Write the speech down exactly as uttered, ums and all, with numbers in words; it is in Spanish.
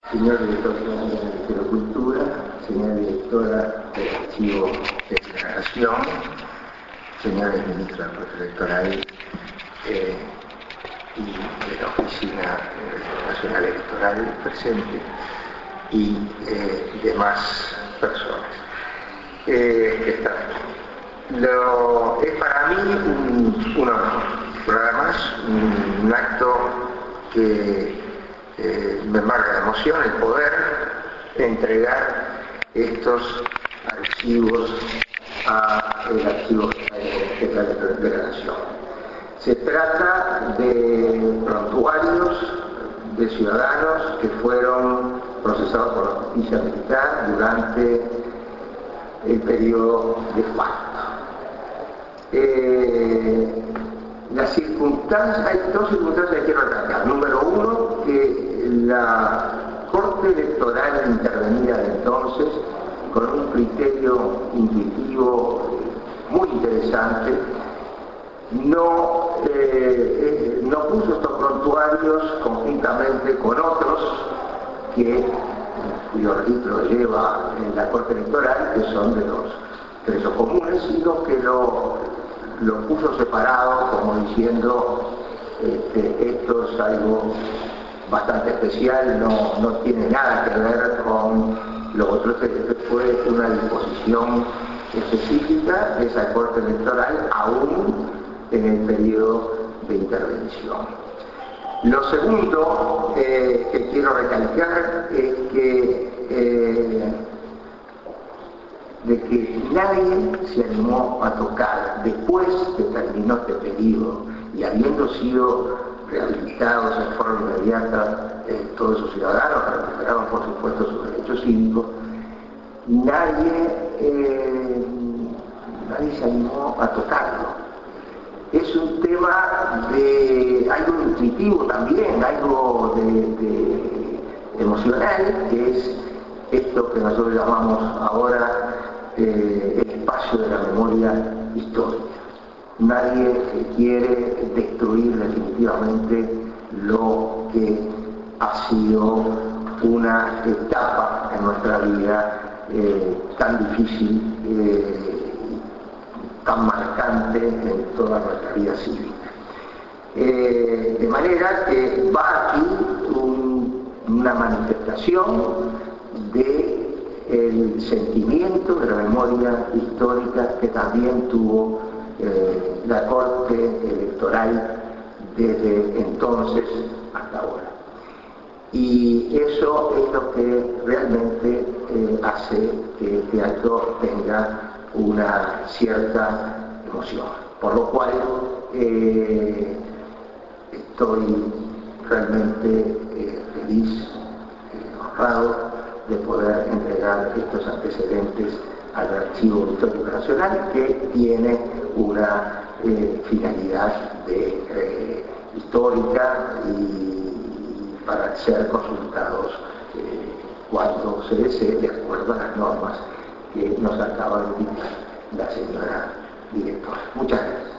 Señor director general del Ministerio de Cultura, señora directora del Archivo de la Nación, señores ministros del Proceso Electoral eh, y de la Oficina Nacional Electoral presente y eh, demás personas eh, que están aquí. Lo, es para mí un, un honor, pero además un, un acto que Eh, me marca de emoción el poder entregar estos archivos al Archivo General de la Nación. Se trata de prontuarios de ciudadanos que fueron procesados por la justicia militar durante el periodo de facto. Eh, Las circunstancias, hay dos circunstancias que quiero recalcar. Número uno, que la Corte Electoral intervenida de entonces, con un criterio intuitivo muy interesante, no, eh, no puso estos prontuarios conjuntamente con otros que, cuyo registro lleva en la Corte Electoral, que son de los presos comunes, sino que lo lo puso separado, como diciendo este, esto es algo bastante especial, no, no tiene nada que ver con lo otro. Esto fue una disposición específica de esa Corte Electoral aún en el periodo de intervención. Lo segundo eh, que quiero recalcar es que eh, de que nadie se animó a tocar después que terminó este periodo y habiendo sido rehabilitados en forma inmediata eh, todos esos ciudadanos que recuperaban por supuesto sus derechos cívicos, nadie, eh, nadie se animó a tocarlo. Es un tema de algo intuitivo también, algo de, de emocional, que es esto que nosotros llamamos ahora eh, el espacio de la memoria histórica. Nadie quiere destruir definitivamente lo que ha sido una etapa en nuestra vida eh, tan difícil, eh, tan marcante en toda nuestra vida cívica. Eh, de manera que va aquí un, una manifestación del sentimiento de la memoria histórica que también tuvo eh, la Corte Electoral desde entonces hasta ahora. Y eso es lo que realmente eh, hace que este acto tenga una cierta emoción. Por lo cual eh, estoy realmente eh, feliz, eh, honrado de poder entregar estos antecedentes al Archivo Histórico Nacional, que tiene una eh, finalidad de, eh, histórica y para ser consultados eh, cuando se desee, de acuerdo a las normas que nos acaba de indicar la señora directora. Muchas gracias.